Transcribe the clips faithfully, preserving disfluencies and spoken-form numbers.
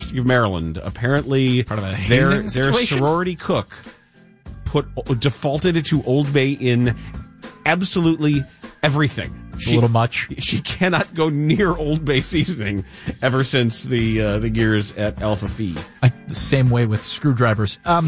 University of Maryland. Apparently, Part of a their, hazing their situation? sorority cook put defaulted to Old Bay in absolutely everything. It's a little much. She cannot go near Old Bay seasoning ever since the uh, the years at Alpha Phi. I, the same way with screwdrivers. Um,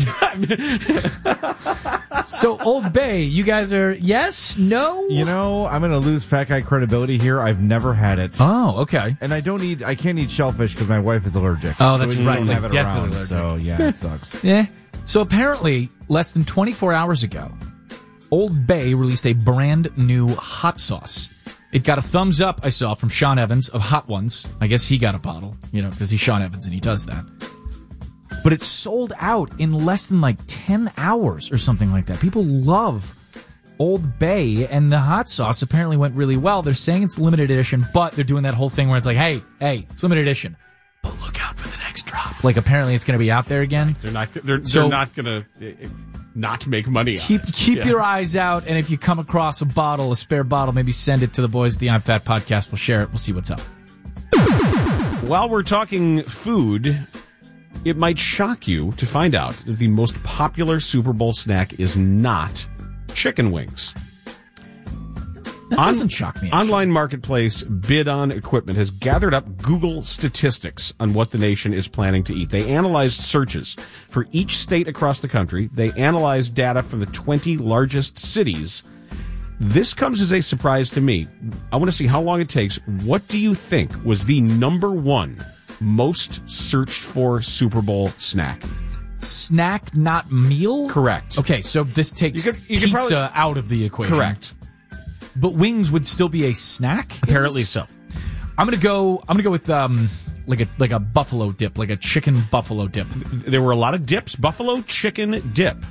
so Old Bay, you guys are yes, no. You know, I'm going to lose fat guy credibility here. I've never had it. Oh, okay. And I don't eat. I can't eat shellfish because my wife is allergic. Oh, that's so we just right. don't have it Definitely around, allergic. So yeah, it sucks. Yeah. So apparently, less than twenty-four hours ago, Old Bay released a brand new hot sauce. It got a thumbs up, I saw, from Sean Evans of Hot Ones. I guess he got a bottle, you know, because he's Sean Evans and he does that. But it sold out in less than like ten hours or something like that. People love Old Bay, and the hot sauce apparently went really well. They're saying it's limited edition, but they're doing that whole thing where it's like, hey, hey, it's limited edition, but look out for the next drop. Like, apparently it's going to be out there again. They're not. They're, So- they're not going to not make money. On Keep it. keep Yeah. your eyes out, and if you come across a bottle, a spare bottle, maybe send it to the boys at the I'm Fat podcast. We'll share it. We'll see what's up. While we're talking food, it might shock you to find out that the most popular Super Bowl snack is not chicken wings. That On- doesn't shock me. actually. Online marketplace Bid On Equipment has gathered up Google statistics on what the nation is planning to eat. They analyzed searches for each state across the country. They analyzed data from the twenty largest cities. This comes as a surprise to me. I want to see how long it takes. What do you think was the number one most searched for Super Bowl snack? Snack, not meal? Correct. Okay, so this takes You could- you could pizza probably- out of the equation. Correct. But wings would still be a snack? Apparently so. I'm gonna go I'm gonna go with um like a like a buffalo dip, like a chicken buffalo dip. There were a lot of dips. Buffalo chicken dip